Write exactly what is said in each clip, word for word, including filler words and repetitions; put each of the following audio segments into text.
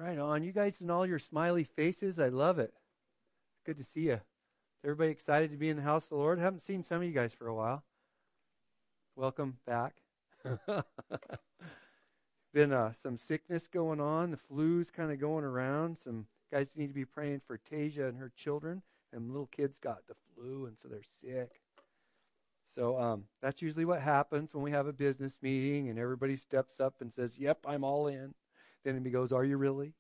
Right on. You guys and all your smiley faces, I love it. Good to see you. Everybody excited to be in the house of the Lord? Haven't seen some of you guys for a while. Welcome back. Been uh, some sickness going on. The flu's kind of going around. Some guys need to be praying for Tasia and her children. And little kids got the flu, and so they're sick. So um, that's usually what happens when we have a business meeting and everybody steps up and says, yep, I'm all in. Then he goes, are you really?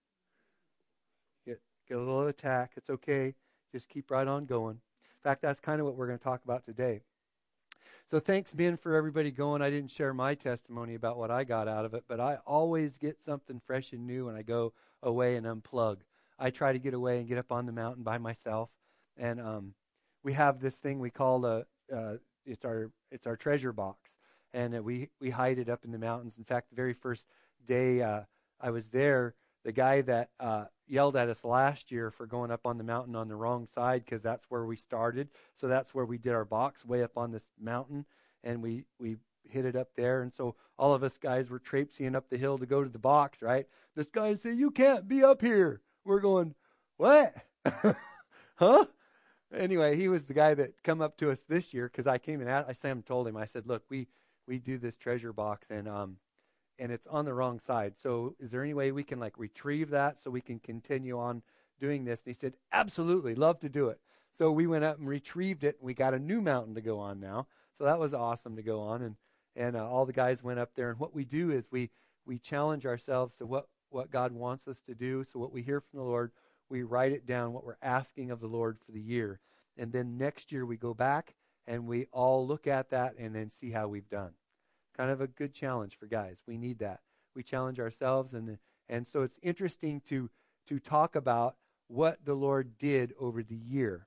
Get, get a little attack. It's okay. Just keep right on going. In fact, that's kind of what we're going to talk about today. So thanks, Ben, for everybody going. I didn't share my testimony about what I got out of it, but I always get something fresh and new when I go away and unplug. I try to get away and get up on the mountain by myself. And um, we have this thing we call a, uh, it's our it's our treasure box. And uh, we, we hide it up in the mountains. In fact, the very first day uh, I was there, the guy that uh, yelled at us last year for going up on the mountain on the wrong side, because that's where we started. So that's where we did our box, way up on this mountain, and we, we hid it up there. And so all of us guys were traipsing up the hill to go to the box, right? This guy said, you can't be up here. We're going, what? Huh? Anyway, he was the guy that come up to us this year, because I came and asked, I Sam told him, I said, look, we, we do this treasure box, and um. and it's on the wrong side. So is there any way we can like retrieve that so we can continue on doing this? And he said, absolutely, love to do it. So we went up and retrieved it, and we got a new mountain to go on now. So that was awesome to go on. And, and uh, all the guys went up there. And what we do is we, we challenge ourselves to what, what God wants us to do. So what we hear from the Lord, we write it down, what we're asking of the Lord for the year. And then next year we go back and we all look at that and then see how we've done. Kind of a good challenge for guys. We need that. We challenge ourselves, and and so it's interesting to to talk about what the Lord did over the year.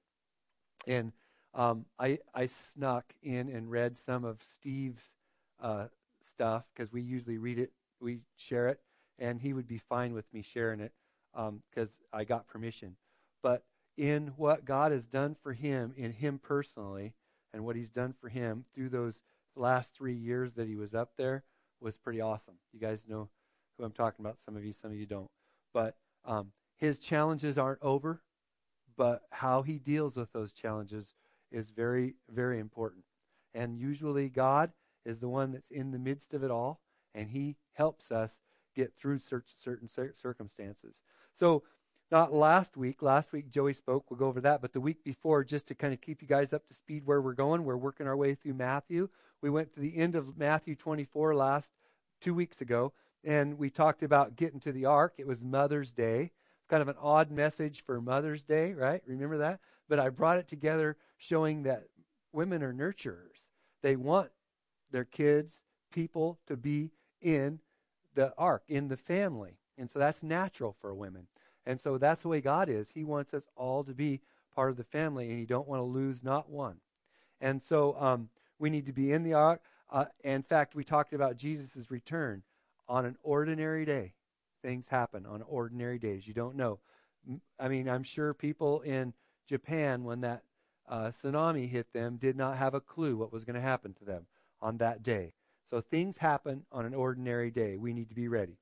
And um, I I snuck in and read some of Steve's uh, stuff, because we usually read it, we share it, and he would be fine with me sharing it because um, I got permission. But in what God has done for him, in him personally, and what he's done for him through those last three years that he was up there was pretty awesome. You guys know who I'm talking about. Some of you, some of you don't. But um, his challenges aren't over, but how he deals with those challenges is very, very important. And usually God is the one that's in the midst of it all, and he helps us get through certain circumstances. So not last week. Last week Joey spoke. We'll go over that. But the week before, just to kind of keep you guys up to speed where we're going, we're working our way through Matthew. We went to the end of Matthew twenty-four last two weeks ago, and we talked about getting to the ark. It was Mother's Day. Kind of an odd message for Mother's Day, right? Remember that? But I brought it together showing that women are nurturers. They want their kids, people, to be in the ark, in the family. And so that's natural for women. And so that's the way God is. He wants us all to be part of the family, and you don't want to lose not one. And so um, we need to be in the ark. Uh, in fact, we talked about Jesus' return on an ordinary day. Things happen on ordinary days. You don't know. I mean, I'm sure people in Japan, when that uh, tsunami hit them, did not have a clue what was going to happen to them on that day. So things happen on an ordinary day. We need to be ready.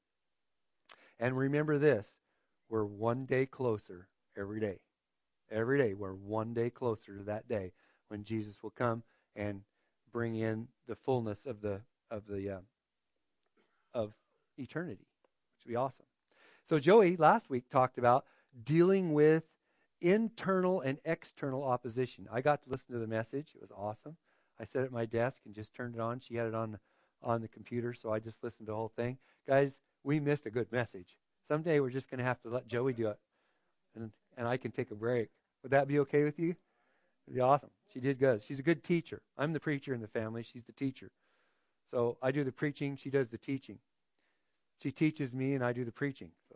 And remember this. We're one day closer every day. Every day we're one day closer to that day when Jesus will come and bring in the fullness of the of the uh, of eternity, which would be awesome. So Joey last week talked about dealing with internal and external opposition. I got to listen to the message. It was awesome. I sat at my desk and just turned it on. She had it on on the computer, so I just listened to the whole thing. Guys, we missed a good message. Someday we're just going to have to let Joey do it, and and I can take a break. Would that be okay with you? It'd be awesome. She did good. She's a good teacher. I'm the preacher in the family. She's the teacher. So I do the preaching. She does the teaching. She teaches me, and I do the preaching. So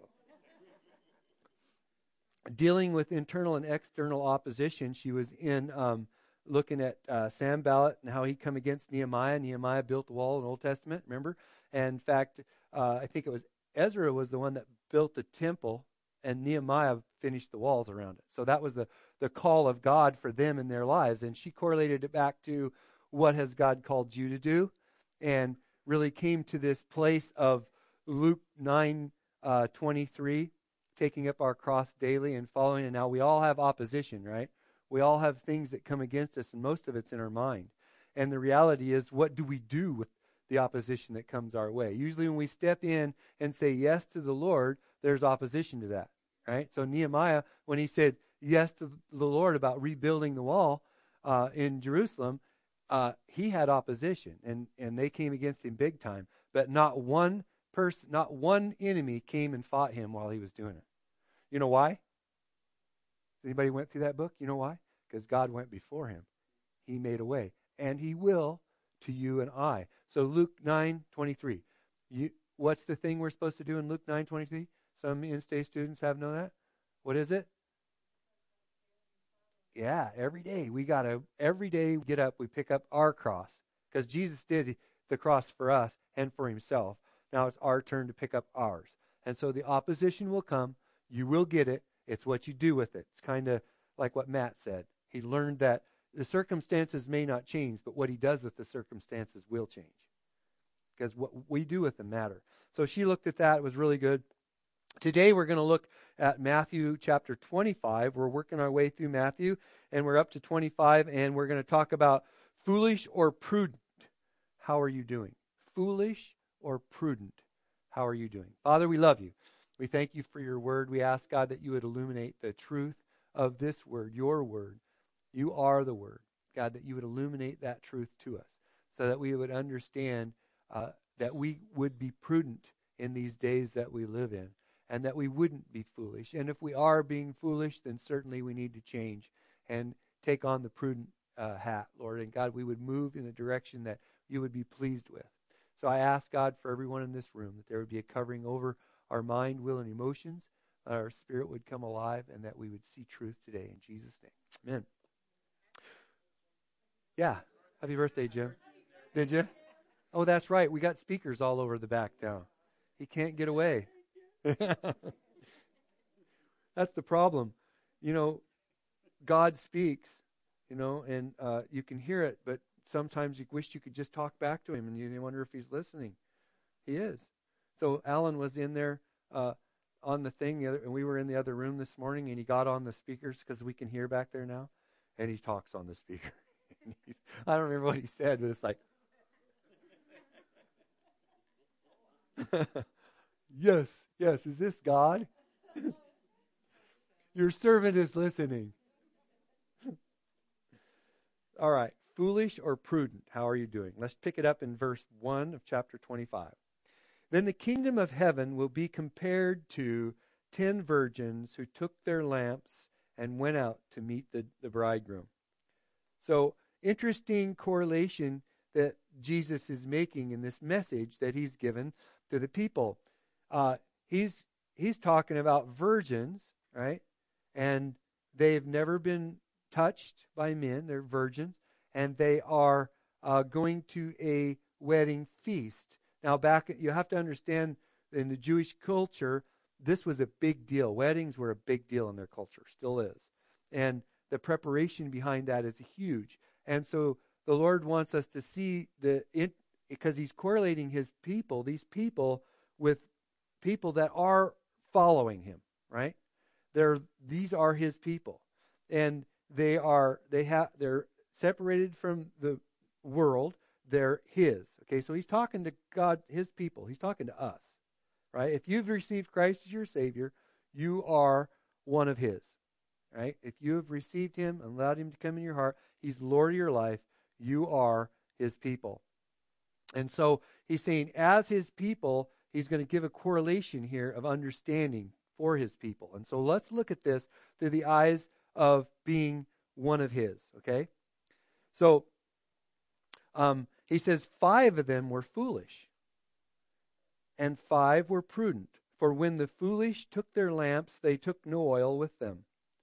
dealing with internal and external opposition, she was in um, looking at uh, Sanballat and how he come against Nehemiah. Nehemiah built the wall in the Old Testament, remember? And in fact, uh, I think it was Ezra was the one that built the temple, and Nehemiah finished the walls around it. So that was the, the call of God for them in their lives. And she correlated it back to what has God called you to do, and really came to this place of Luke nine uh, twenty-three, taking up our cross daily and following. And now we all have opposition, right? We all have things that come against us, and most of it's in our mind. And the reality is, what do we do with the opposition that comes our way? Usually when we step in and say yes to the Lord, there's opposition to that, right? So Nehemiah, when he said yes to the Lord about rebuilding the wall uh, in Jerusalem, uh, he had opposition, and, and they came against him big time. But not one person, not one enemy came and fought him while he was doing it. You know why? Anybody went through that book? You know why? Because God went before him. He made a way. And he will to you and I. So Luke nine twenty-three. You, what's the thing we're supposed to do in Luke nine twenty-three? Some in-state students have known that. What is it? Yeah, every day. We got to, every day we get up, we pick up our cross. Because Jesus did the cross for us and for himself. Now it's our turn to pick up ours. And so the opposition will come. You will get it. It's what you do with it. It's kind of like what Matt said. He learned that the circumstances may not change, but what he does with the circumstances will change. Because what we do with them matter. So she looked at that. It was really good. Today we're going to look at Matthew chapter twenty-five. We're working our way through Matthew, and we're up to twenty-five, and we're going to talk about foolish or prudent. How are you doing? Foolish or prudent? How are you doing? Father, we love you. We thank you for your word. We ask, God, that you would illuminate the truth of this word, your word. You are the word. God, that you would illuminate that truth to us so that we would understand uh, that we would be prudent in these days that we live in and that we wouldn't be foolish. And if we are being foolish, then certainly we need to change and take on the prudent uh, hat, Lord. And God, we would move in a direction that you would be pleased with. So I ask, God, for everyone in this room that there would be a covering over our mind, will, and emotions. Our spirit would come alive and that we would see truth today. In Jesus' name, amen. Yeah. Happy birthday, Jim. Did you? Oh, that's right. We got speakers all over the back now. He can't get away. That's the problem. You know, God speaks, you know, and uh, you can hear it, but sometimes you wish you could just talk back to him and you wonder if he's listening. He is. So Alan was in there uh, on the thing, the other, and we were in the other room this morning, and he got on the speakers because we can hear back there now, and he talks on the speaker. I don't remember what he said, but it's like, yes, yes, is this God? Your servant is listening. All right, foolish or prudent, how are you doing? Let's pick it up in verse one of chapter twenty-five. Then the kingdom of heaven will be compared to ten virgins who took their lamps and went out to meet the, the bridegroom. So, interesting correlation that Jesus is making in this message that he's given to the people. Uh, he's he's talking about virgins, right? And they've never been touched by men. They're virgins. And they are uh, going to a wedding feast. Now, back, you have to understand, in the Jewish culture, this was a big deal. Weddings were a big deal in their culture, still is. And the preparation behind that is huge. And so the Lord wants us to see the, it, because he's correlating his people, these people, with people that are following him, right? They're, these are his people. And they are, they have, they're separated from the world. They're his. Okay, so he's talking to God, his people. He's talking to us, right? If you've received Christ as your Savior, you are one of his, right? If you have received him and allowed him to come in your heart, he's Lord of your life. You are his people. And so he's saying, as his people, he's going to give a correlation here of understanding for his people. And so let's look at this through the eyes of being one of his, okay? So, um, he says five of them were foolish, and five were prudent. For when the foolish took their lamps, they took no oil with them.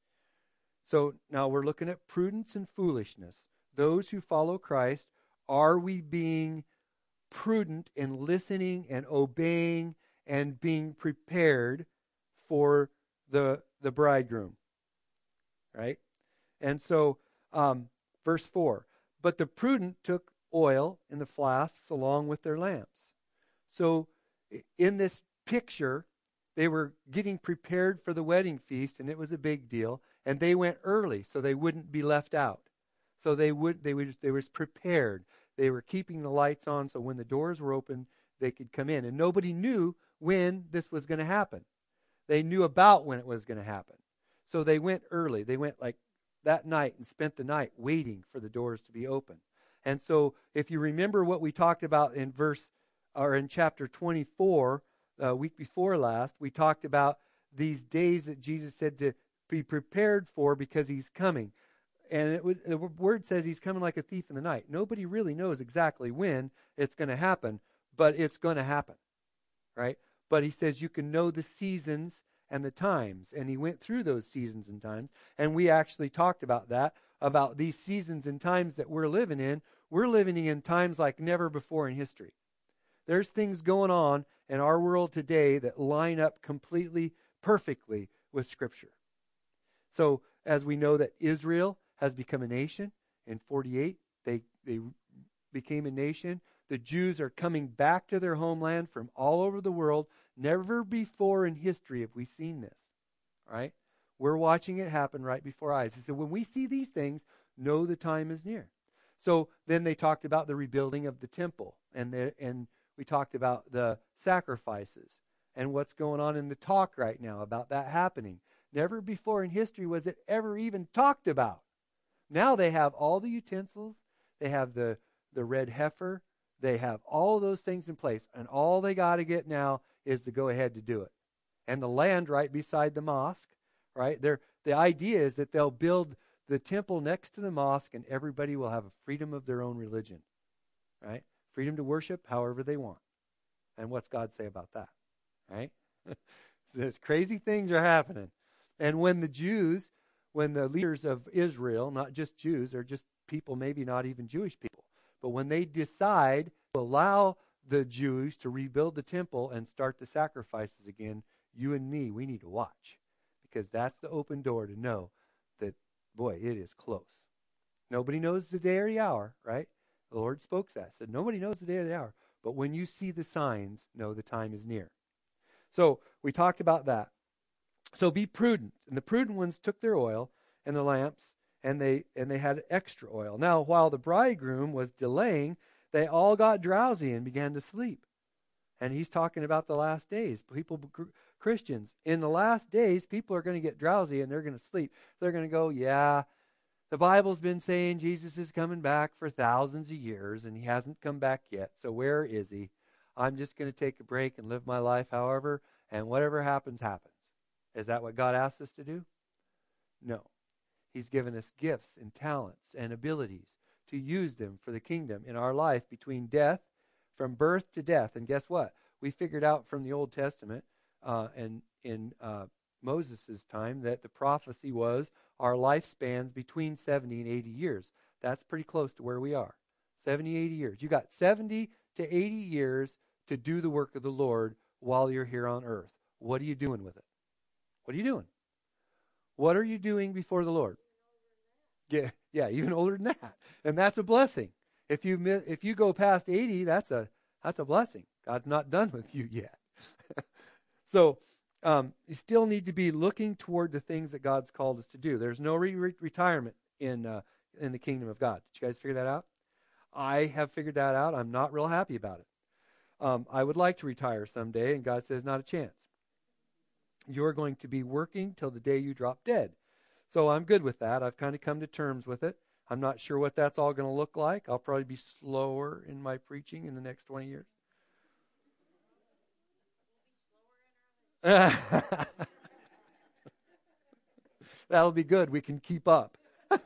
So now we're looking at prudence and foolishness. Those who follow Christ, are we being prudent in listening and obeying and being prepared for the, the bridegroom? Right? And so, um, verse four, but the prudent took oil in the flasks along with their lamps. So in this picture, they were getting prepared for the wedding feast, and it was a big deal. And they went early so they wouldn't be left out. So they would they would they was prepared. They were keeping the lights on so when the doors were open, they could come in. And nobody knew when this was going to happen. They knew about when it was going to happen. So they went early. They went like that night and spent the night waiting for the doors to be open. And so if you remember what we talked about in verse or in chapter twenty-four, a uh, week before last, we talked about these days that Jesus said to be prepared for because he's coming. And it would, the word says he's coming like a thief in the night. Nobody really knows exactly when it's going to happen, but it's going to happen, right? But he says you can know the seasons and the times. And he went through those seasons and times. And we actually talked about that, about these seasons and times that we're living in. We're living in times like never before in history. There's things going on in our world today that line up completely, perfectly with Scripture. So as we know that Israel has become a nation in forty-eight, they, they became a nation. The Jews are coming back to their homeland from all over the world. Never before in history have we seen this, right? We're watching it happen right before our eyes. He said, when we see these things, know the time is near. So then they talked about the rebuilding of the temple, and the, and we talked about the sacrifices and what's going on in the talk right now about that happening. Never before in history was it ever even talked about. Now they have all the utensils. They have the, the red heifer. They have all of those things in place. And all they got to get now is to go ahead to do it. And the land right beside the mosque, right? They're, the idea is that they'll build the temple next to the mosque and everybody will have a freedom of their own religion, right? Freedom to worship however they want. And what's God say about that, right? There's crazy things are happening. And when the Jews, when the leaders of Israel, not just Jews, they're just people, maybe not even Jewish people, but when they decide to allow the Jews to rebuild the temple and start the sacrifices again, you and me, we need to watch. Because that's the open door to know that, boy, it is close. Nobody knows the day or the hour, right? The Lord spoke that. Said, nobody knows the day or the hour. But when you see the signs, know the time is near. So we talked about that. So be prudent. And the prudent ones took their oil and the lamps, and they and they had extra oil. Now, while the bridegroom was delaying, they all got drowsy and began to sleep. And he's talking about the last days. People, Christians, in the last days, people are going to get drowsy and they're going to sleep. They're going to go, yeah, the Bible's been saying Jesus is coming back for thousands of years, and he hasn't come back yet. So where is he? I'm just going to take a break and live my life however, and whatever happens, happens. Is that what God asks us to do? No. He's given us gifts and talents and abilities to use them for the kingdom in our life between death, from birth to death. And guess what? We figured out from the Old Testament uh, and in uh, Moses' time that the prophecy was our lifespans between seventy and eighty years. That's pretty close to where we are. seventy, eighty years. You got seventy to eighty years to do the work of the Lord while you're here on earth. What are you doing with it? What are you doing? What are you doing before the Lord? Yeah, yeah, even older than that. And that's a blessing. If you if you go past eighty, that's a that's a blessing. God's not done with you yet. So um, you still need to be looking toward the things that God's called us to do. There's no re- re- retirement in uh, in the kingdom of God. Did you guys figure that out? I have figured that out. I'm not real happy about it. Um, I would like to retire someday, and God says, not a chance. You're going to be working till the day you drop dead. So I'm good with that. I've kind of come to terms with it. I'm not sure what that's all going to look like. I'll probably be slower in my preaching in the next twenty years. That'll be good. We can keep up.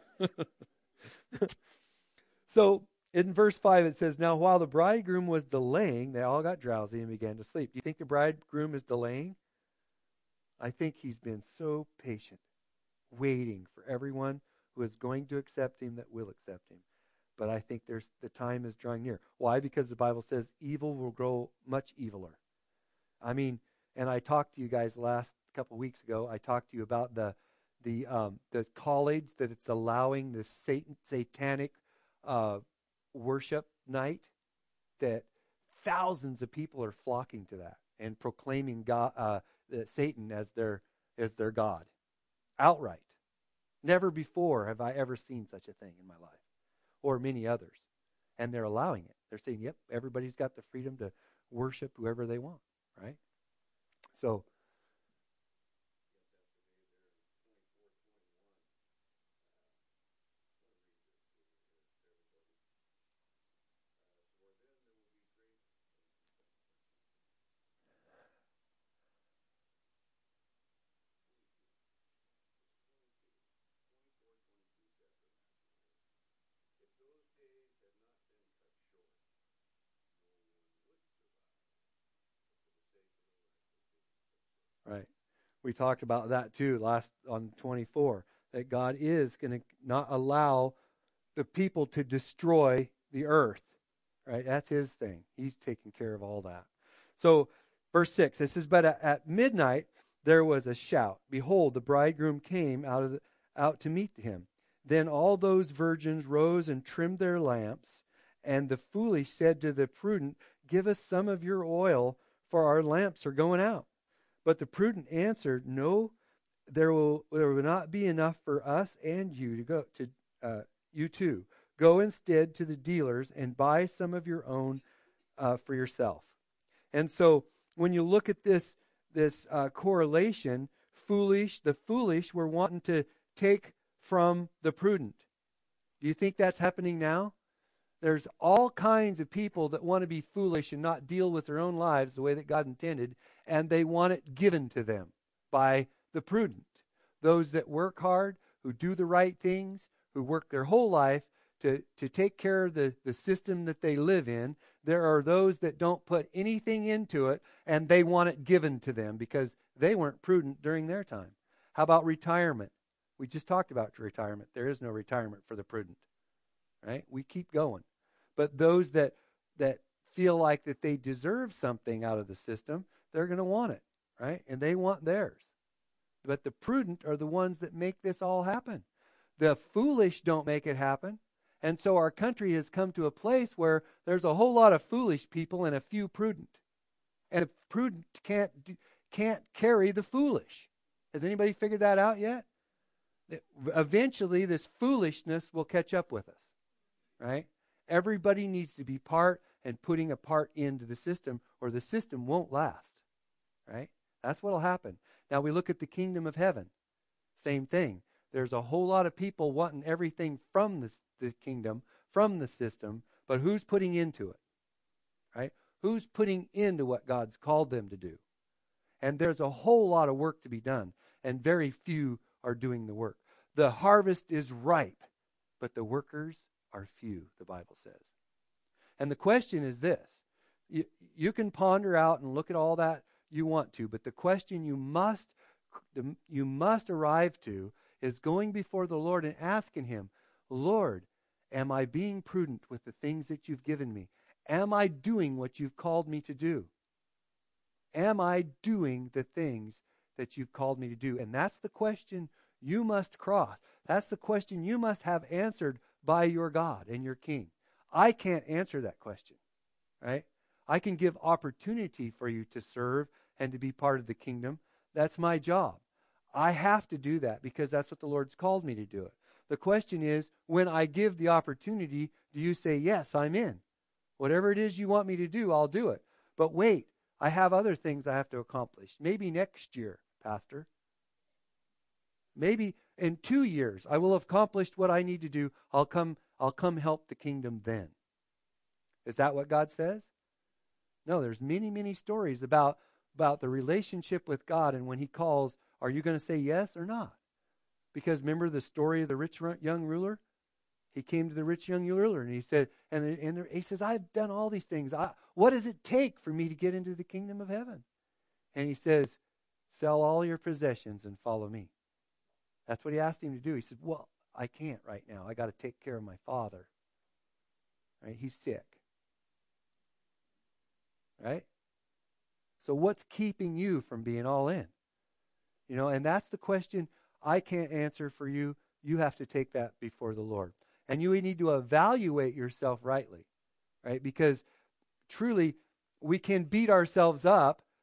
So in verse five it says, now while the bridegroom was delaying, they all got drowsy and began to sleep. Do you think the bridegroom is delaying? I think he's been so patient, waiting for everyone who is going to accept him that will accept him. But I think there's the time is drawing near. Why? Because the Bible says evil will grow much eviler. I mean, and I talked to you guys last couple of weeks ago. I talked to you about the the um, the college that it's allowing this Satan satanic uh, worship night, that thousands of people are flocking to that. and proclaiming God, uh, Satan as their as their God, outright. Never before have I ever seen such a thing in my life, or many others. And they're allowing it. They're saying, yep, everybody's got the freedom to worship whoever they want, right? So, right. We talked about that too last on twenty-four, that God is going to not allow the people to destroy the earth, right? That's his thing. He's taking care of all that. So, verse six, it says, but at midnight there was a shout. Behold, the bridegroom came out of the, out to meet him. Then all those virgins rose and trimmed their lamps. And the foolish said to the prudent, give us some of your oil, for our lamps are going out. But the prudent answered, no, there will there will not be enough for us and you to go to uh, you too. Go instead to the dealers and buy some of your own uh, for yourself. And so when you look at this this uh, correlation, foolish, the foolish were wanting to take from the prudent. Do you think that's happening now? There's all kinds of people that want to be foolish and not deal with their own lives the way that God intended, and they want it given to them by the prudent. Those that work hard, who do the right things, who work their whole life to, to take care of the, the system that they live in. There are those that don't put anything into it, and they want it given to them because they weren't prudent during their time. How about retirement? We just talked about retirement. There is no retirement for the prudent. Right? We keep going. But those that that feel like that they deserve something out of the system, they're going to want it, right? And they want theirs. But the prudent are the ones that make this all happen. The foolish don't make it happen. And so our country has come to a place where there's a whole lot of foolish people and a few prudent. And the prudent can't can't carry the foolish. Has anybody figured that out yet? Eventually this foolishness will catch up with us. Right? Everybody needs to be part and putting a part into the system, or the system won't last. Right? That's what will happen. Now we look at the kingdom of heaven. Same thing. There's a whole lot of people wanting everything from the, the kingdom, from the system, but who's putting into it? Right? Who's putting into what God's called them to do? And there's a whole lot of work to be done, and very few are doing the work. The harvest is ripe, but the workers are few, the Bible says. And the question is this. You, you can ponder out and look at all that you want to, but the question you must you must arrive to is going before the Lord and asking him, Lord, am I being prudent with the things that you've given me? Am I doing what you've called me to do? Am I doing the things that you've called me to do? And that's the question you must cross. That's the question you must have answered by your God and your King. I can't answer that question, right? I can give opportunity for you to serve and to be part of the kingdom. That's my job. I have to do that because that's what the Lord's called me to do it. The question is, when I give the opportunity, do you say, yes, I'm in? Whatever it is you want me to do, I'll do it. But wait, I have other things I have to accomplish. Maybe next year, Pastor. Maybe in two years, I will have accomplished what I need to do. I'll come, I'll come help the kingdom then. Is that what God says? No, there's many, many stories about, about the relationship with God, and when he calls, are you going to say yes or not? Because remember the story of the rich young ruler? He came to the rich young ruler and he said, and, and he says, I've done all these things. I, what does it take for me to get into the kingdom of heaven? And he says, sell all your possessions and follow me. That's what he asked him to do. He said, well, I can't right now. I got to take care of my father. Right? He's sick. Right? So what's keeping you from being all in? You know, and that's the question I can't answer for you. You have to take that before the Lord. And you need to evaluate yourself rightly, right? Because truly, we can beat ourselves up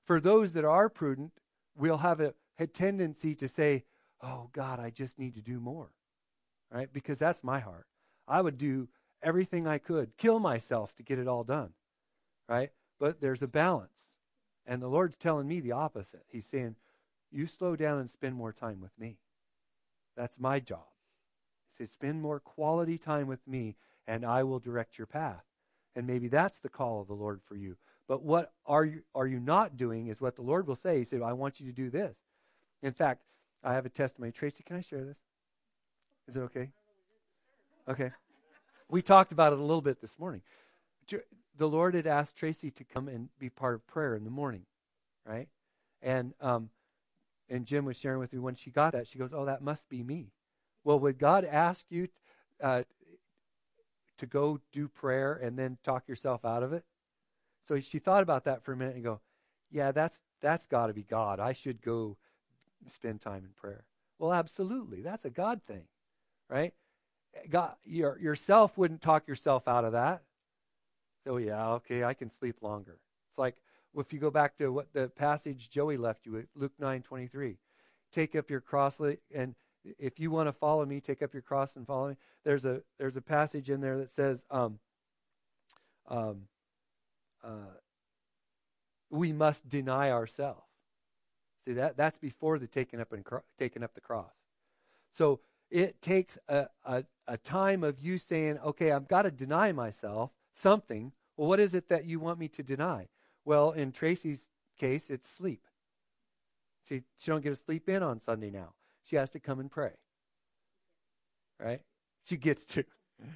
for those that are prudent, we'll have a, a tendency to say, oh, God, I just need to do more, right? Because that's my heart. I would do everything I could, kill myself to get it all done, right? But there's a balance. And the Lord's telling me the opposite. He's saying, you slow down and spend more time with me. That's my job. He says, spend more quality time with me, and I will direct your path. And maybe that's the call of the Lord for you. But what are you are you not doing is what the Lord will say. He said, I want you to do this. In fact, I have a testimony. Tracy, can I share this? Is it okay? Okay. We talked about it a little bit this morning. The Lord had asked Tracy to come and be part of prayer in the morning, right? And um, and Jim was sharing with me when she got that, she goes, oh, that must be me. Well, would God ask you uh, to go do prayer and then talk yourself out of it? So she thought about that for a minute and go, yeah, that's that's got to be God. I should go spend time in prayer. Well, absolutely. That's a God thing, right? God, your, yourself wouldn't talk yourself out of that. Oh, yeah, okay, I can sleep longer. It's like if you go back to what the passage Joey left you with, Luke nine twenty-three. Take up your cross, and if you want to follow me, take up your cross and follow me. There's a there's a passage in there that says, um, um, uh, we must deny ourselves. See, that that's before the taking up and cro- taking up the cross. So it takes a, a a time of you saying, okay, I've got to deny myself something. Well, what is it that you want me to deny? Well, in Tracy's case, it's sleep. She she don't get to sleep in on Sunday now. She has to come and pray. Right? She gets to.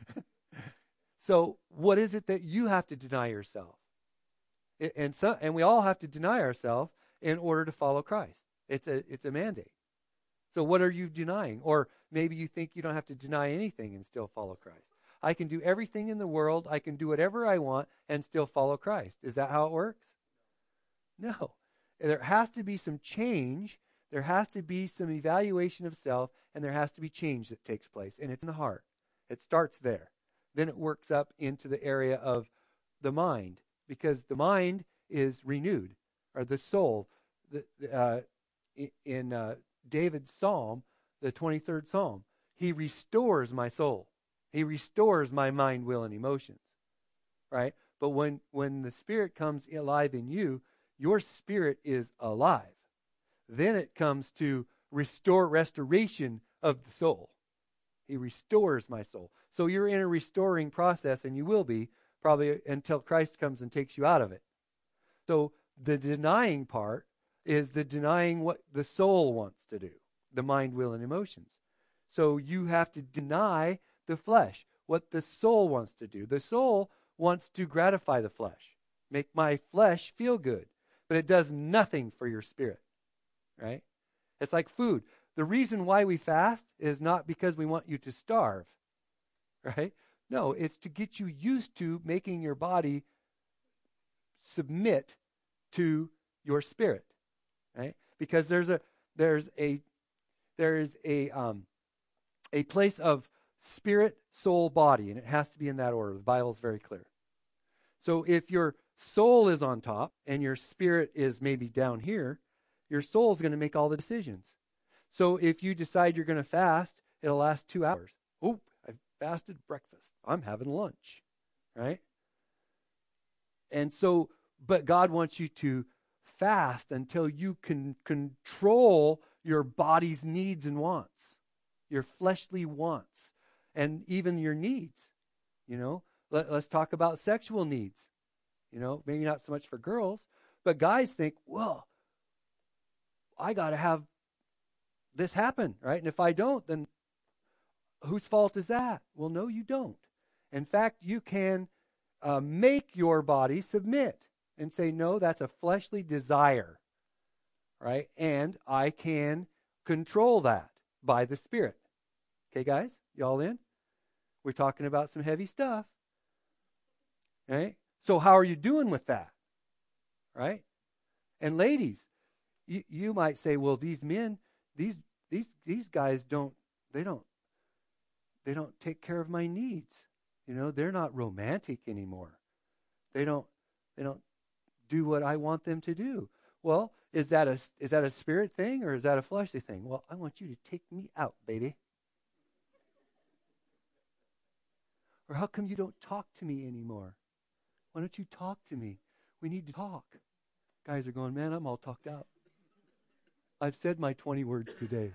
So what is it that you have to deny yourself? It, and so, and we all have to deny ourselves in order to follow Christ. It's a it's a mandate. So what are you denying? Or maybe you think you don't have to deny anything and still follow Christ. I can do everything in the world. I can do whatever I want and still follow Christ. Is that how it works? No. There has to be some change. There has to be some evaluation of self, and there has to be change that takes place. And it's in the heart. It starts there. Then it works up into the area of the mind, because the mind is renewed, or the soul. The, uh, in uh, David's psalm, the twenty-third Psalm, he restores my soul. He restores my mind, will, and emotions, right? But when, when the Spirit comes alive in you, your spirit is alive. Then it comes to restore restoration of the soul. He restores my soul. So you're in a restoring process, and you will be probably until Christ comes and takes you out of it. So the denying part is the denying what the soul wants to do, the mind, will, and emotions. So you have to deny the flesh, what the soul wants to do. The soul wants to gratify the flesh, make my flesh feel good, but it does nothing for your spirit, right? It's like food. The reason why we fast is not because we want you to starve, right? No, it's to get you used to making your body submit to your spirit, right? Because there's a there's a there's a um a place of spirit, soul, body, and it has to be in that order. The Bible is very clear. So if your soul is on top and your spirit is maybe down here, your soul is going to make all the decisions. So if you decide you're going to fast, it'll last two hours. Oh, I fasted breakfast. I'm having lunch, right? And so, but God wants you to fast until you can control your body's needs and wants, your fleshly wants, and even your needs. You know, Let, let's talk about sexual needs. You know, maybe not so much for girls, but guys think, well, I got to have this happen, right? And if I don't, then whose fault is that? Well, no, you don't. In fact, you can uh, make your body submit and say, no, that's a fleshly desire, right? And I can control that by the Spirit. Okay, guys? Y'all in? We're talking about some heavy stuff, right? So how are you doing with that, right? And ladies, you, you might say, well, these men, these these these guys don't, they don't, they don't take care of my needs. You know, they're not romantic anymore. They don't, they don't do what I want them to do. Well, is that a is that a spirit thing or is that a fleshly thing? Well, I want you to take me out, baby. Or how come you don't talk to me anymore? Why don't you talk to me? We need to talk. Guys are going, man, I'm all talked out. I've said my twenty words today.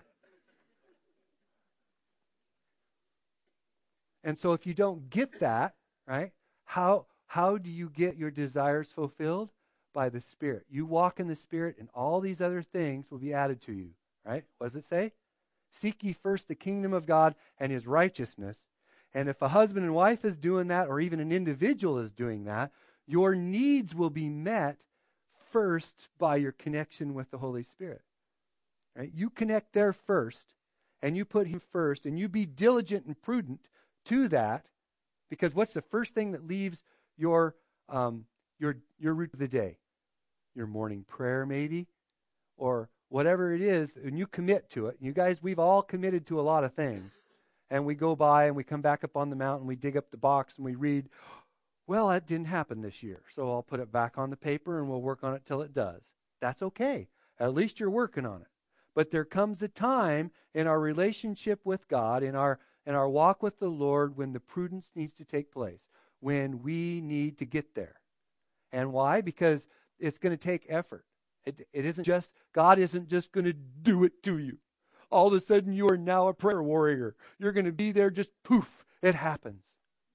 And so if you don't get that, right, how how do you get your desires fulfilled? By the Spirit. You walk in the Spirit and all these other things will be added to you, right? What does it say? Seek ye first the kingdom of God and his righteousness. And if a husband and wife is doing that, or even an individual is doing that, your needs will be met first by your connection with the Holy Spirit. Right? You connect there first, and you put him first, and you be diligent and prudent to that, because what's the first thing that leaves your um, your your route of the day? Your morning prayer, maybe, or whatever it is, and you commit to it. You guys, we've all committed to a lot of things, and we go by and we come back up on the mountain, we dig up the box, and we read, well, that didn't happen this year, so I'll put it back on the paper, and we'll work on it till it does. That's okay. At least you're working on it. But there comes a time in our relationship with God, in our in our walk with the Lord, when the prudence needs to take place, when we need to get there. And why? Because it's going to take effort. It, it isn't just, God isn't just going to do it to you. All of a sudden you are now a prayer warrior. You're going to be there, just poof, it happens.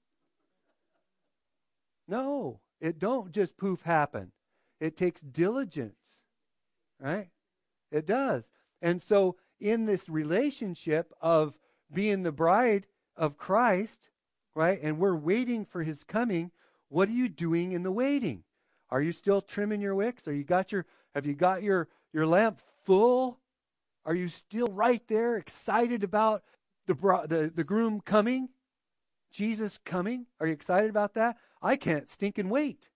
No, it don't just poof happen. It takes diligence, right? It does. And so in this relationship of being the bride of Christ, right, and we're waiting for his coming, what are you doing in the waiting? Are you still trimming your wicks? Are you got your have you got your, your lamp full? Are you still right there excited about the, the, the groom coming? Jesus coming? Are you excited about that? I can't stinking wait.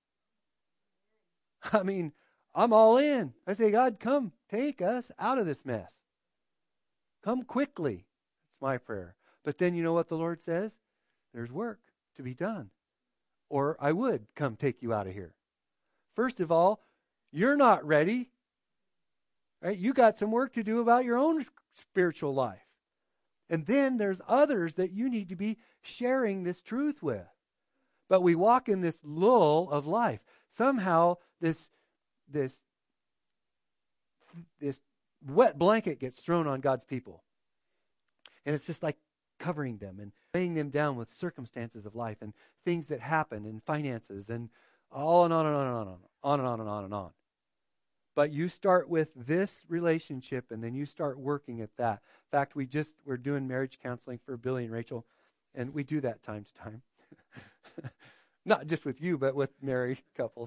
I mean, I'm all in. I say, God, come take us out of this mess. Come quickly. It's my prayer. But then you know what the Lord says? There's work to be done. Or I would come take you out of here. First of all, you're not ready. Right? You got some work to do about your own spiritual life. And then there's others that you need to be sharing this truth with. But we walk in this lull of life. Somehow this this this wet blanket gets thrown on God's people. And it's just like covering them and weighing them down with circumstances of life and things that happen and finances and all and on and on and on and on and on and on and on. But you start with this relationship and then you start working at that. In fact, we just, we're doing marriage counseling for Billy and Rachel, and we do that time to time. Not just with you, but with married couples.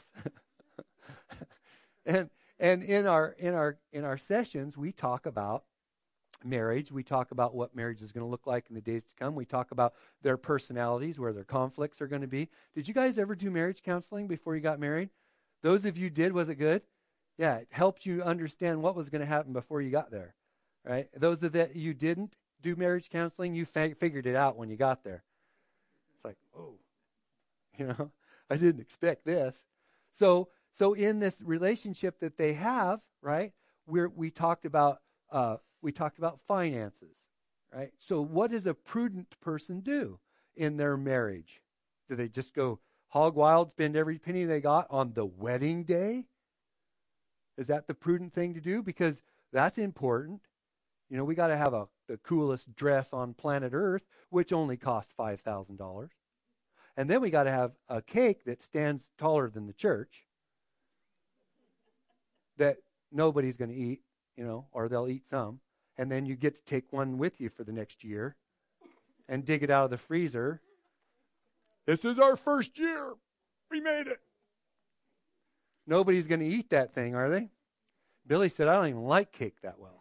and and in our in our in our sessions, we talk about marriage. We talk about what marriage is going to look like in the days to come. We talk about their personalities, where their conflicts are going to be. Did you guys ever do marriage counseling before you got married? Those of you did, was it good? Yeah, it helped you understand what was going to happen before you got there, right? Those of that you didn't do marriage counseling, you fa- figured it out when you got there. It's like, oh, you know, I didn't expect this. So, so in this relationship that they have, right? We're we talked about uh, we talked about finances, right? So, what does a prudent person do in their marriage? Do they just go hog wild, spend every penny they got on the wedding day? Is that the prudent thing to do? Because that's important. You know, we got to have a the coolest dress on planet Earth, which only costs five thousand dollars. And then we got to have a cake that stands taller than the church that nobody's going to eat, you know, or they'll eat some. And then you get to take one with you for the next year and dig it out of the freezer. This is our first year. We made it. Nobody's going to eat that thing, are they? Billy said, I don't even like cake that well.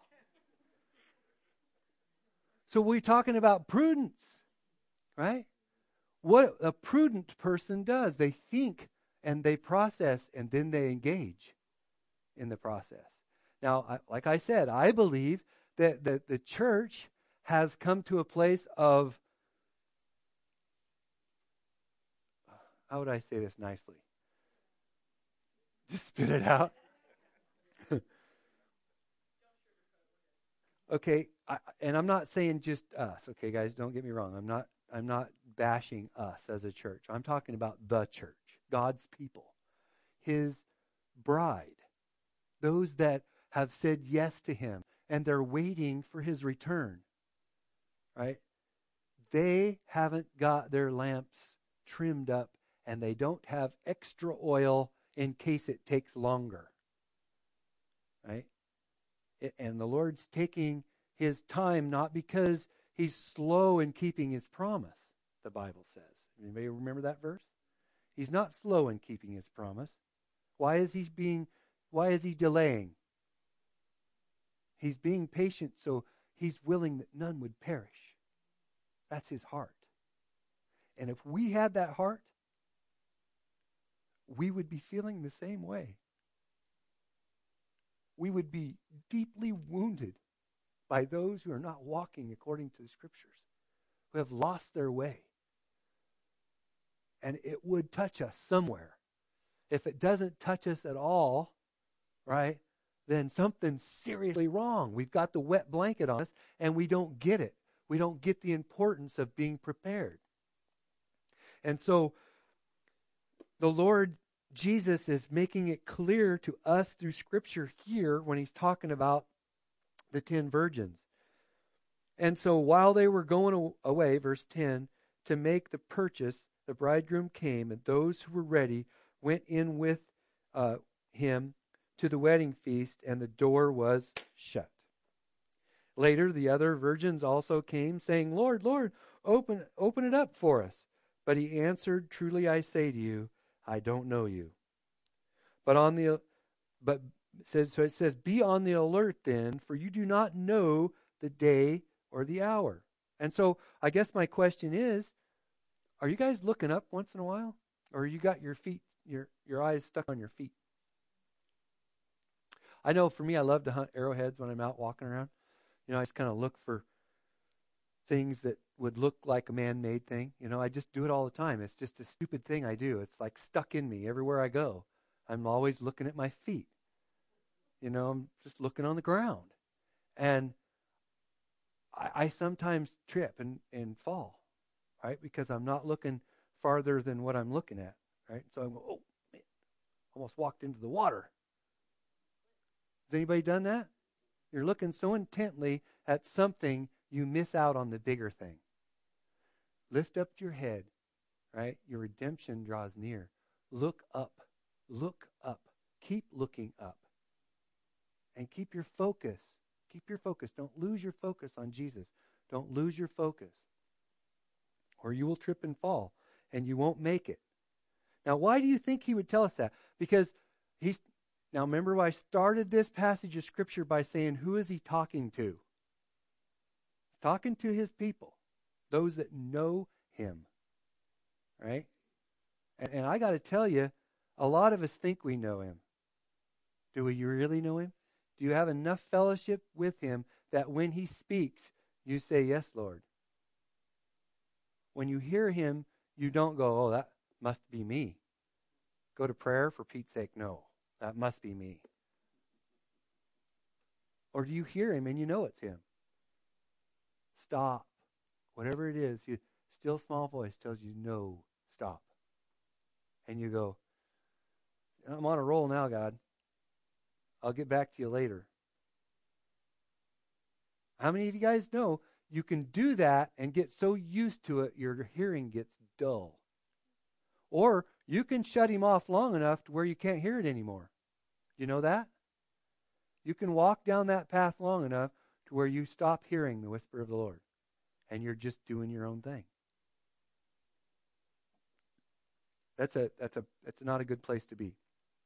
So we're talking about prudence, right? What a prudent person does, they think and they process and then they engage in the process. Now, I, like I said, I believe that, that the church has come to a place of, how would I say this nicely? Just spit it out. okay, I, and I'm not saying just us. Okay, guys, don't get me wrong. I'm not. I'm not bashing us as a church. I'm talking about the church, God's people, His bride, those that have said yes to Him, and they're waiting for His return. Right? They haven't got their lamps trimmed up, and they don't have extra oil in case it takes longer. Right? It, and the Lord's taking His time, not because He's slow in keeping His promise, the Bible says. Anybody remember that verse? He's not slow in keeping His promise. Why is He being, why is He delaying? He's being patient, so He's willing that none would perish. That's His heart. And if we had that heart, we would be feeling the same way. We would be deeply wounded by those who are not walking according to the Scriptures, who have lost their way. And it would touch us somewhere. If it doesn't touch us at all, right, then something's seriously wrong. We've got the wet blanket on us, and we don't get it. We don't get the importance of being prepared. And so the Lord Jesus is making it clear to us through Scripture here when He's talking about the ten virgins. And so while they were going away, verse ten, to make the purchase, the bridegroom came, and those who were ready went in with uh, him to the wedding feast, and the door was shut. Later, the other virgins also came, saying, Lord, Lord, open, open it up for us. But he answered, truly I say to you, I don't know you. But on the, but it says, so it says, be on the alert then, for you do not know the day or the hour. And so I guess my question is, are you guys looking up once in a while? Or you got your feet, your, your eyes stuck on your feet? I know for me, I love to hunt arrowheads when I'm out walking around. You know, I just kind of look for things that would look like a man-made thing. You know, I just do it all the time. It's just a stupid thing I do. It's like stuck in me everywhere I go. I'm always looking at my feet. You know, I'm just looking on the ground. And I, I sometimes trip and, and fall, right? Because I'm not looking farther than what I'm looking at, right? So I go, oh, man, almost walked into the water. Has anybody done that? You're looking so intently at something, you miss out on the bigger thing. Lift up your head, right? Your redemption draws near. Look up. Look up. Keep looking up. And keep your focus. Keep your focus. Don't lose your focus on Jesus. Don't lose your focus. Or you will trip and fall, and you won't make it. Now, why do you think he would tell us that? Because he's... Now, remember, I started this passage of Scripture by saying, who is he talking to? He's talking to his people, those that know him, right? And, and I got to tell you, a lot of us think we know him. Do we really know him? Do you have enough fellowship with him that when he speaks, you say, yes, Lord? When you hear him, you don't go, oh, that must be me. Go to prayer, for Pete's sake, no. That must be me. Or do you hear him and you know it's him? Stop. Whatever it is, you, still small voice tells you, no, stop. And you go, I'm on a roll now, God. I'll get back to you later. How many of you guys know you can do that and get so used to it, your hearing gets dull? Or you can shut him off long enough to where you can't hear it anymore. You know that? You can walk down that path long enough to where you stop hearing the whisper of the Lord. And you're just doing your own thing. That's a that's a that's not a good place to be.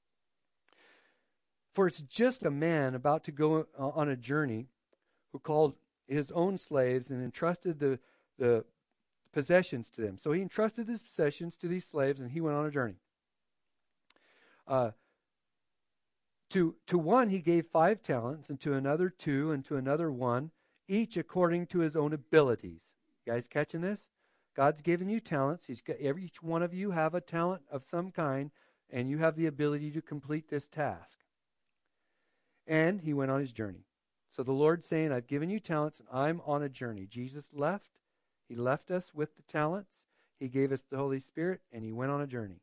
For it's just a man about to go on a journey who called his own slaves and entrusted the the possessions to them. So he entrusted his possessions to these slaves, and he went on a journey. Uh, to to one he gave five talents, and to another two, and to another one, each according to his own abilities. You guys catching this? God's given you talents. He's got, every each one of you have a talent of some kind, and you have the ability to complete this task. And he went on his journey. So the Lord's saying, I've given you talents, and I'm on a journey. Jesus left. He left us with the talents. He gave us the Holy Spirit, and he went on a journey.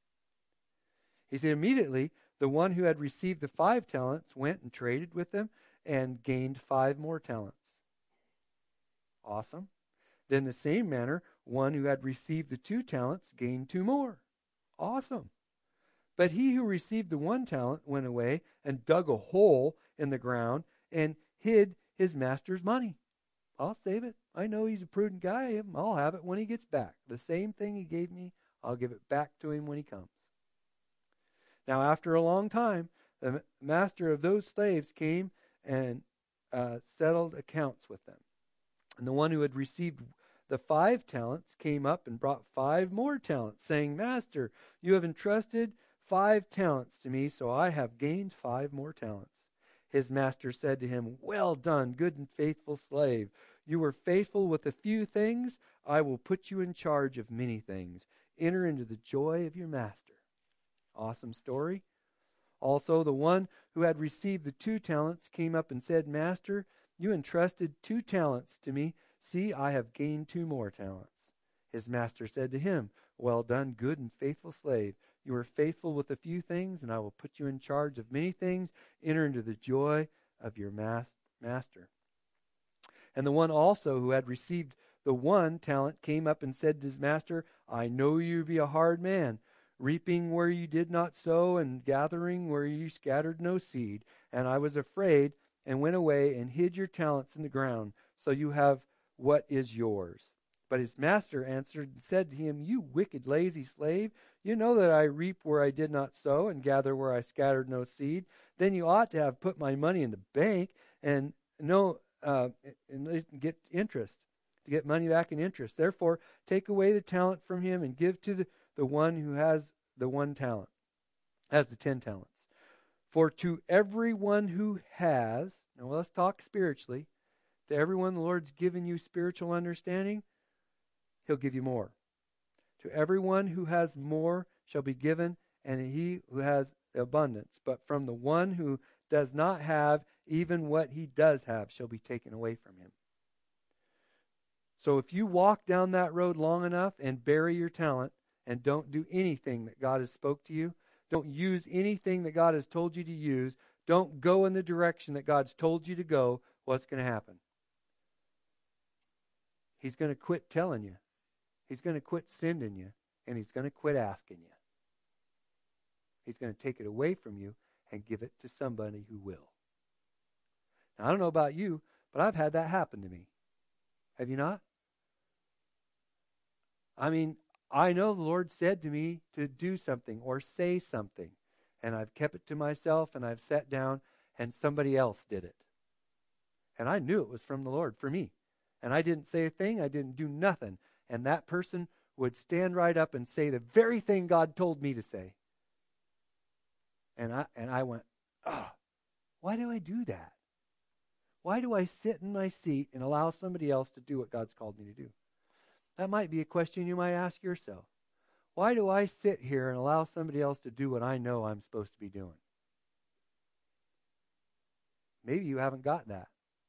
He said, immediately, the one who had received the five talents went and traded with them and gained five more talents. Awesome. Then the same manner, one who had received the two talents gained two more. Awesome. But he who received the one talent went away and dug a hole in the ground and hid his master's money. I'll save it. I know he's a prudent guy. I'll have it when he gets back. The same thing he gave me, I'll give it back to him when he comes. Now, after a long time, the master of those slaves came and uh, settled accounts with them. And the one who had received the five talents came up and brought five more talents, saying, Master, you have entrusted five talents to me, so I have gained five more talents. His master said to him, Well done, good and faithful slave. You were faithful with a few things. I will put you in charge of many things. Enter into the joy of your master. Awesome story. Also, the one who had received the two talents came up and said, Master, you entrusted two talents to me. See, I have gained two more talents. His master said to him, Well done, good and faithful slave. You are faithful with a few things, and I will put you in charge of many things. Enter into the joy of your mas- master. And the one also who had received the one talent came up and said to his master, I know you to be a hard man, reaping where you did not sow and gathering where you scattered no seed. And I was afraid and went away and hid your talents in the ground, so you have what is yours. But his master answered and said to him, You wicked, lazy slave, you know that I reap where I did not sow and gather where I scattered no seed. Then you ought to have put my money in the bank and no uh, and get interest, to get money back in interest. Therefore, take away the talent from him and give to the, the one who has the one talent, has the ten talents. For to everyone who has, now let's talk spiritually, to everyone the Lord's given you spiritual understanding, he'll give you more. To everyone who has more shall be given, and he who has abundance. But from the one who does not have, even what he does have shall be taken away from him. So if you walk down that road long enough and bury your talent and don't do anything that God has spoke to you, don't use anything that God has told you to use, don't go in the direction that God's told you to go, what's going to happen? He's going to quit telling you. He's going to quit sending you, and he's going to quit asking you. He's going to take it away from you and give it to somebody who will. Now, I don't know about you, but I've had that happen to me. Have you not? I mean, I know the Lord said to me to do something or say something, and I've kept it to myself, and I've sat down, and somebody else did it. And I knew it was from the Lord for me. And I didn't say a thing. I didn't do nothing. And that person would stand right up and say the very thing God told me to say. And I and I went, oh, why do I do that? Why do I sit in my seat and allow somebody else to do what God's called me to do? That might be a question you might ask yourself. Why do I sit here and allow somebody else to do what I know I'm supposed to be doing? Maybe you haven't got that.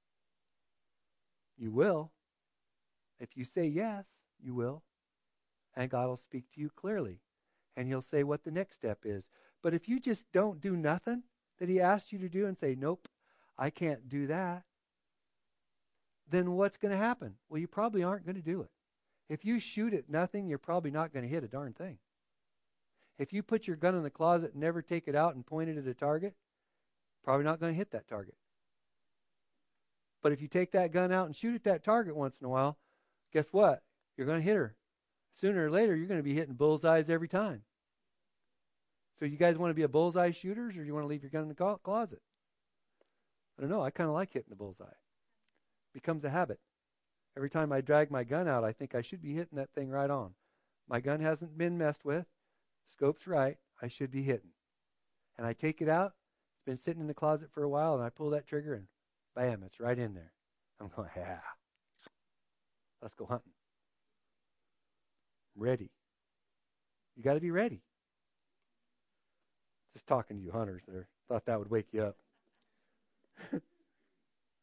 You will. If you say yes, you will. And God will speak to you clearly. And he'll say what the next step is. But if you just don't do nothing that he asked you to do and say, nope, I can't do that, then what's going to happen? Well, you probably aren't going to do it. If you shoot at nothing, you're probably not going to hit a darn thing. If you put your gun in the closet and never take it out and point it at a target, probably not going to hit that target. But if you take that gun out and shoot at that target once in a while, guess what? You're going to hit her. Sooner or later, you're going to be hitting bullseyes every time. So you guys want to be a bullseye shooters, or do you want to leave your gun in the co- closet? I don't know. I kind of like hitting the bullseye. Becomes a habit. Every time I drag my gun out, I think I should be hitting that thing right on. My gun hasn't been messed with. Scope's right. I should be hitting. And I take it out. It's been sitting in the closet for a while, and I pull that trigger, and bam, it's right in there. I'm going, yeah. Let's go hunting. Ready. You got to be ready. Just talking to you hunters there. Thought that would wake you up.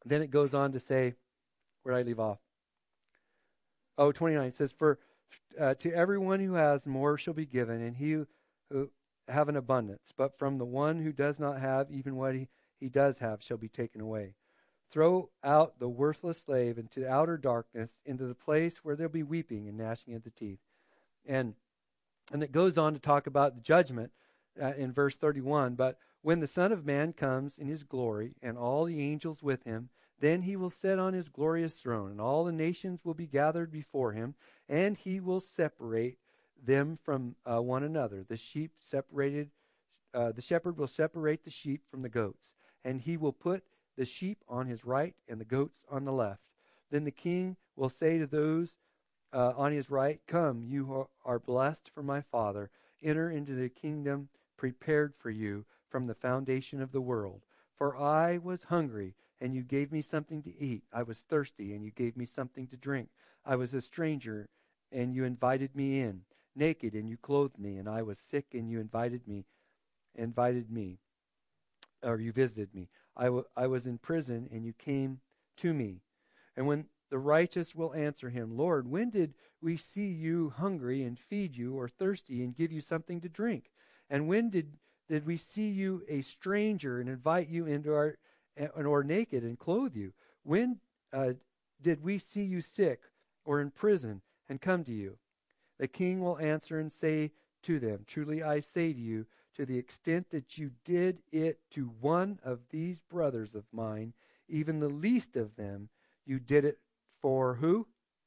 then it goes on to say, where did I leave off? Oh, twenty-nine. It says, for uh, to everyone who has, more shall be given, and he who have an abundance. But from the one who does not have, even what he, he does have shall be taken away. Throw out the worthless slave into outer darkness, into the place where there'll be weeping and gnashing of the teeth. And and it goes on to talk about the judgment uh, in verse thirty-one. But when the Son of Man comes in his glory, and all the angels with him, then he will sit on his glorious throne, and all the nations will be gathered before him, and he will separate them from uh, one another. The sheep separated, uh, the shepherd will separate the sheep from the goats, and he will put the sheep on his right and the goats on the left. Then the king will say to those uh, on his right, come, you are blessed from my Father. Enter into the kingdom prepared for you from the foundation of the world. For I was hungry, and you gave me something to eat. I was thirsty, and you gave me something to drink. I was a stranger, and you invited me in. Naked, and you clothed me. And I was sick, and you invited me, invited me, or you visited me. I, w- I was in prison, and you came to me. And when the righteous will answer him, Lord, when did we see you hungry and feed you, or thirsty and give you something to drink? And when did did we see you a stranger and invite you into our, or naked and clothe you? When uh, did we see you sick or in prison and come to you? The king will answer and say to them, truly I say to you, to the extent that you did it to one of these brothers of mine, even the least of them, you did it for who?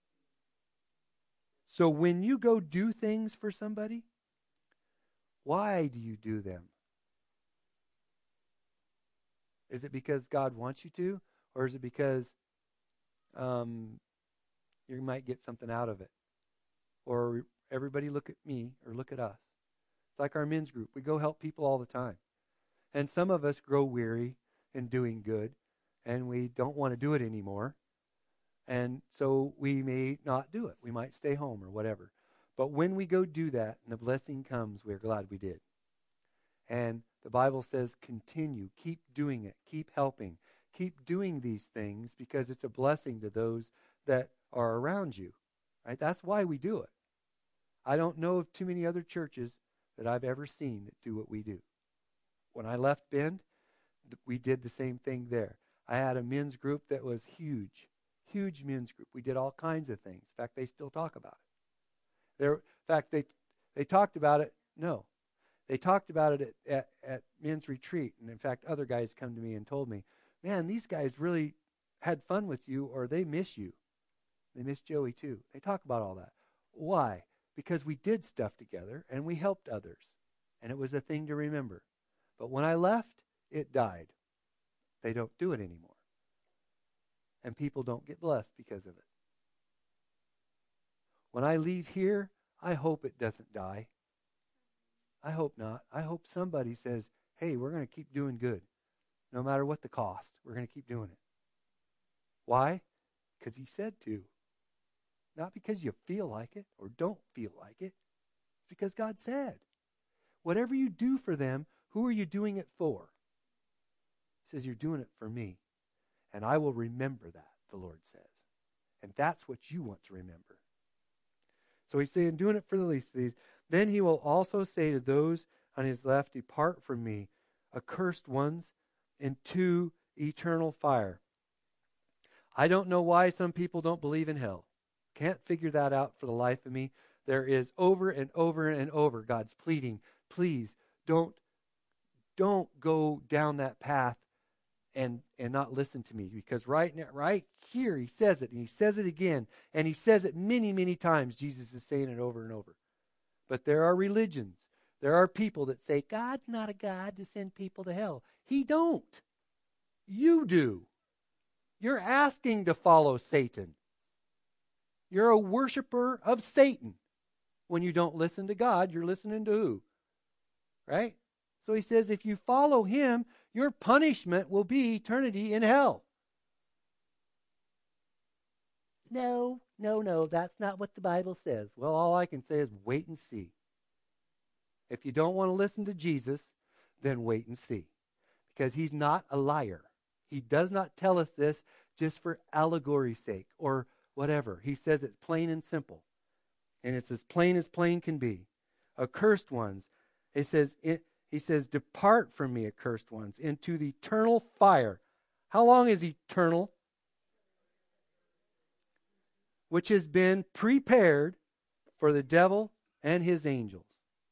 So when you go do things for somebody, why do you do them? Is it because God wants you to? Or is it because um, you might get something out of it? Or everybody look at me or look at us. It's like our men's group. We go help people all the time. And some of us grow weary in doing good, and we don't want to do it anymore. And so we may not do it. We might stay home or whatever. But when we go do that and the blessing comes, we're glad we did. And the Bible says continue, keep doing it, keep helping, keep doing these things because it's a blessing to those that are around you. Right? That's why we do it. I don't know of too many other churches that I've ever seen that do what we do. When I left Bend, we did the same thing there. I had a men's group that was huge, huge men's group. We did all kinds of things. In fact, they still talk about it. There, in fact, they they talked about it. No, they talked about it at, at, at men's retreat. And in fact, other guys come to me and told me, man, these guys really had fun with you, or they miss you. They miss Joey too. They talk about all that. Why? Because we did stuff together and we helped others. And it was a thing to remember. But when I left, it died. They don't do it anymore. And people don't get blessed because of it. When I leave here, I hope it doesn't die. I hope not. I hope somebody says, hey, we're going to keep doing good. No matter what the cost, we're going to keep doing it. Why? Because he said to. Not because you feel like it or don't feel like it. It's because God said. Whatever you do for them, who are you doing it for? He says, you're doing it for me. And I will remember that, the Lord says. And that's what you want to remember. So he's saying, doing it for the least of these. Then he will also say to those on his left, depart from me, accursed ones, into eternal fire. I don't know why some people don't believe in hell. Can't figure that out for the life of me. There is over and over and over God's pleading, please don't don't go down that path and and not listen to me, because right now, right here he says it, and he says it again, and he says it many, many times. Jesus is saying it over and over. But there are religions, there are people that say God's not a God to send people to hell. He don't. You do. You're asking to follow Satan. You're a worshiper of Satan. When you don't listen to God, you're listening to who? Right? So he says, if you follow him, your punishment will be eternity in hell. No, no, no, that's not what the Bible says. Well, all I can say is wait and see. If you don't want to listen to Jesus, then wait and see. Because he's not a liar. He does not tell us this just for allegory's sake or whatever. He says it plain and simple. And it's as plain as plain can be. Accursed ones. It says, it, he says, depart from me, accursed ones, into the eternal fire. How long is eternal? Which has been prepared for the devil and his angels.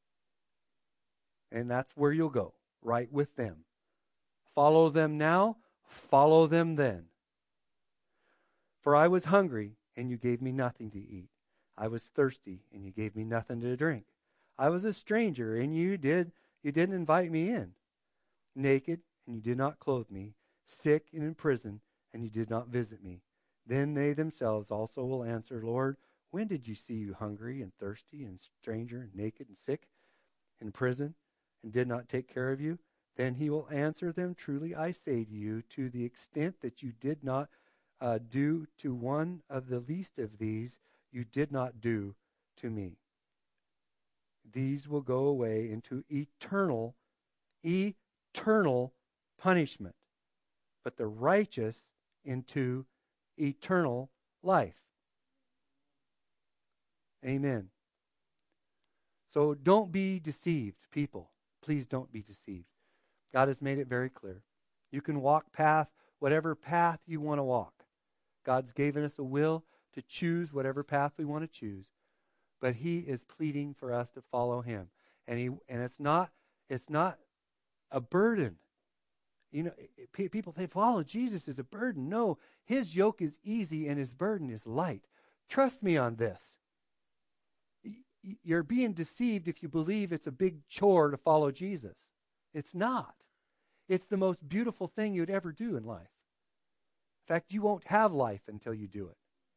And that's where you'll go, right with them. Follow them now, follow them then. For I was hungry, and you gave me nothing to eat. I was thirsty, and you gave me nothing to drink. I was a stranger, and you did you didn't invite me in. Naked, and you did not clothe me. Sick and in prison, and you did not visit me. Then they themselves also will answer, Lord, when did you see you hungry and thirsty and stranger and naked and sick in prison and did not take care of you? Then he will answer them, truly I say to you, to the extent that you did not uh, do to one of the least of these, you did not do to me. These will go away into eternal, eternal punishment, but the righteous into eternal life. Amen. So don't be deceived, people. Please don't be deceived. God has made it very clear. You can walk path, whatever path you want to walk. God's given us a will to choose whatever path we want to choose. But he is pleading for us to follow him. And he and it's not it's not a burden. You know, people say follow Jesus is a burden. No, his yoke is easy and his burden is light. Trust me on this. You're being deceived if you believe it's a big chore to follow Jesus. It's not. It's the most beautiful thing you'd ever do in life. In fact, you won't have life until you do it.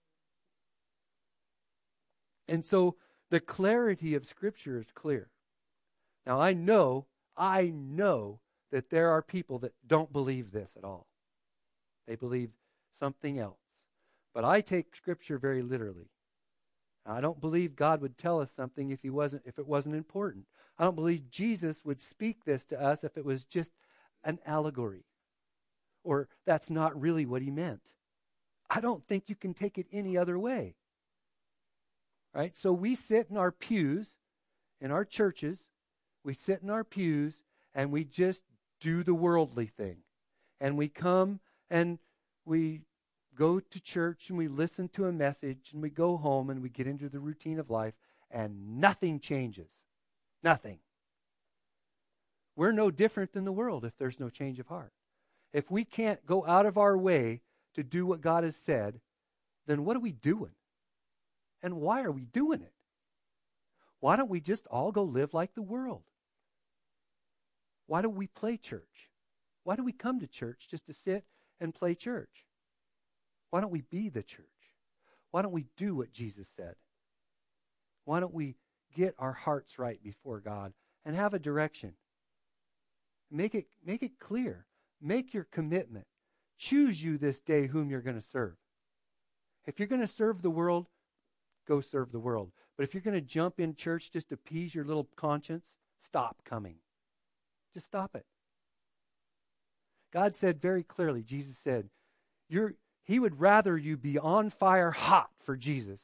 And so the clarity of Scripture is clear. Now I know, I know that there are people that don't believe this at all. They believe something else. But I take Scripture very literally. I don't believe God would tell us something if he wasn't, if it wasn't important. I don't believe Jesus would speak this to us if it was just an allegory. Or that's not really what he meant. I don't think you can take it any other way. Right? So we sit in our pews, in our churches, we sit in our pews, and we just do the worldly thing. And we come and we go to church and we listen to a message and we go home and we get into the routine of life and nothing changes. Nothing. We're no different than the world if there's no change of heart. If we can't go out of our way to do what God has said, then what are we doing? And why are we doing it? Why don't we just all go live like the world? Why do we play church? Why do we come to church just to sit and play church? Why don't we be the church? Why don't we do what Jesus said? Why don't we get our hearts right before God and have a direction? Make it, make it clear. Make your commitment. Choose you this day whom you're going to serve. If you're going to serve the world, go serve the world. But if you're going to jump in church just to appease your little conscience, stop coming. Just stop it. God said very clearly, Jesus said, you're, he would rather you be on fire hot for Jesus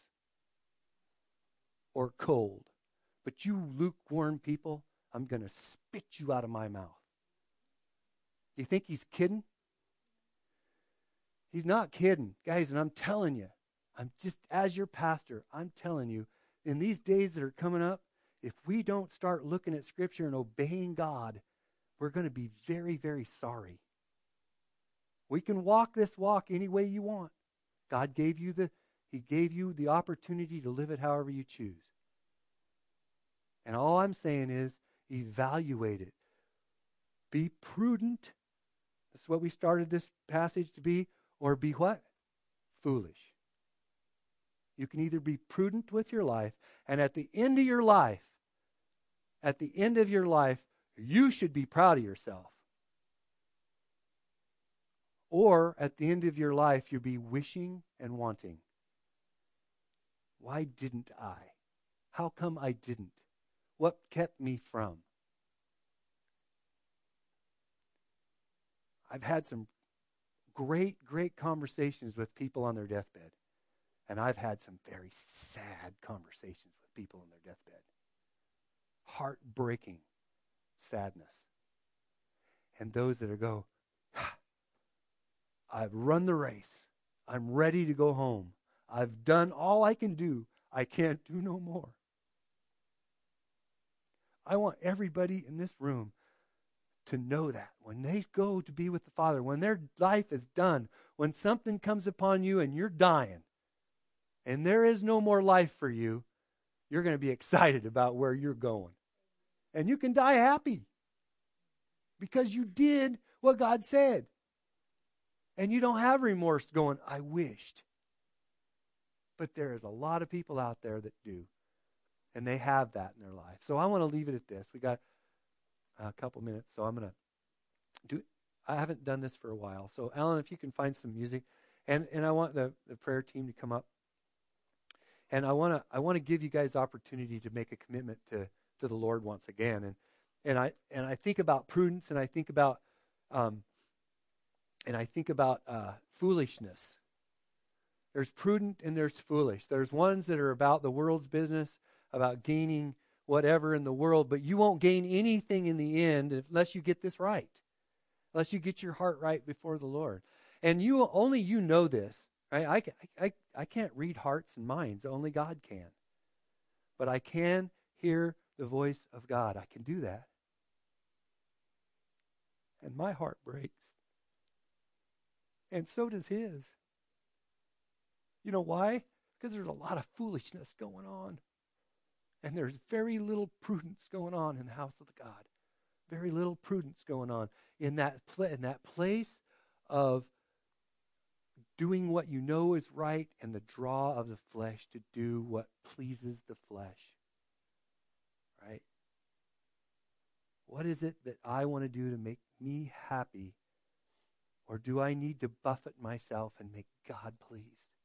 or cold. But you lukewarm people, I'm going to spit you out of my mouth. You think he's kidding? He's not kidding. Guys, and I'm telling you, I'm just, as your pastor, I'm telling you, in these days that are coming up, if we don't start looking at Scripture and obeying God, we're going to be very, very sorry. We can walk this walk any way you want. God gave you the, He gave you the opportunity to live it however you choose. And all I'm saying is, evaluate it. Be prudent. That's what we started this passage to be. Or be what? Foolish. You can either be prudent with your life, and at the end of your life, at the end of your life, you should be proud of yourself. Or at the end of your life, you'll be wishing and wanting. Why didn't I? How come I didn't? What kept me from? I've had some great, great conversations with people on their deathbed. And I've had some very sad conversations with people on their deathbed. Heartbreaking sadness. And those that are go, I've run the race. I'm ready to go home. I've done all I can do. I can't do no more. I want everybody in this room to know that when they go to be with the Father, when their life is done, when something comes upon you and you're dying, and there is no more life for you, you're going to be excited about where you're going. And you can die happy because you did what God said. And you don't have remorse going, I wished. But there is a lot of people out there that do. And they have that in their life. So I want to leave it at this. We got a couple minutes, so I'm going to do I haven't done this for a while. So Alan, if you can find some music. And and I want the, the prayer team to come up. And I want to I want to give you guys opportunity to make a commitment to, to the Lord once again. And and I and I think about prudence, and I think about um and I think about uh, foolishness. There's prudent and there's foolish. There's ones that are about the world's business, about gaining whatever in the world, but you won't gain anything in the end unless you get this right, unless you get your heart right before the Lord. And you only you know this, right? I, I, I can't read hearts and minds. Only God can. But I can hear the voice of God. I can do that. And my heart breaks. And so does his. You know why? Because there's a lot of foolishness going on. And there's very little prudence going on in the house of the God. Very little prudence going on in that pla- in that place of doing what you know is right and the draw of the flesh to do what pleases the flesh. Right? What is it that I want to do to make me happy? Or do I need to buffet myself and make God pleased?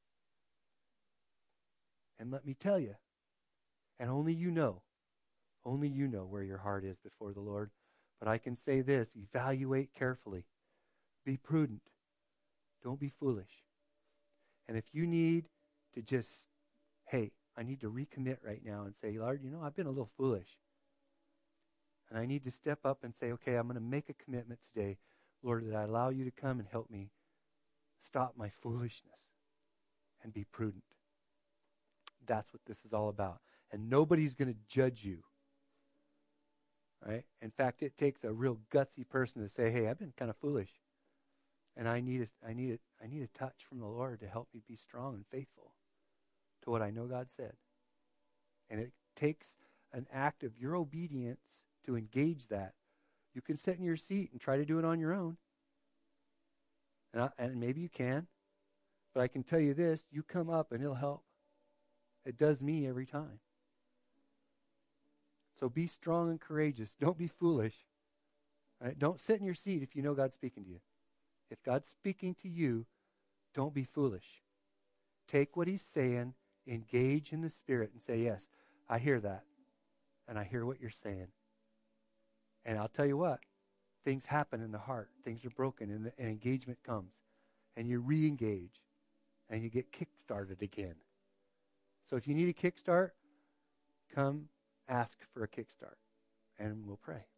And let me tell you, and only you know, only you know where your heart is before the Lord. But I can say this, evaluate carefully. Be prudent. Don't be foolish. And if you need to just, hey, I need to recommit right now and say, Lord, you know, I've been a little foolish. And I need to step up and say, okay, I'm going to make a commitment today, Lord, that I allow you to come and help me stop my foolishness and be prudent. That's what this is all about. And nobody's going to judge you. Right? In fact, it takes a real gutsy person to say, hey, I've been kind of foolish. And I need a, I need a, I need a touch from the Lord to help me be strong and faithful to what I know God said. And it takes an act of your obedience to engage that. You can sit in your seat and try to do it on your own. And, I, and maybe you can. But I can tell you this, you come up and it'll help. It does me every time. So be strong and courageous. Don't be foolish. Right? Don't sit in your seat if you know God's speaking to you. If God's speaking to you, don't be foolish. Take what he's saying, engage in the Spirit, and say, yes, I hear that. And I hear what you're saying. And I'll tell you what, things happen in the heart. Things are broken, and, and engagement comes. And you re-engage, and you get kick-started again. So if you need a kickstart, come ask for a kickstart, and we'll pray.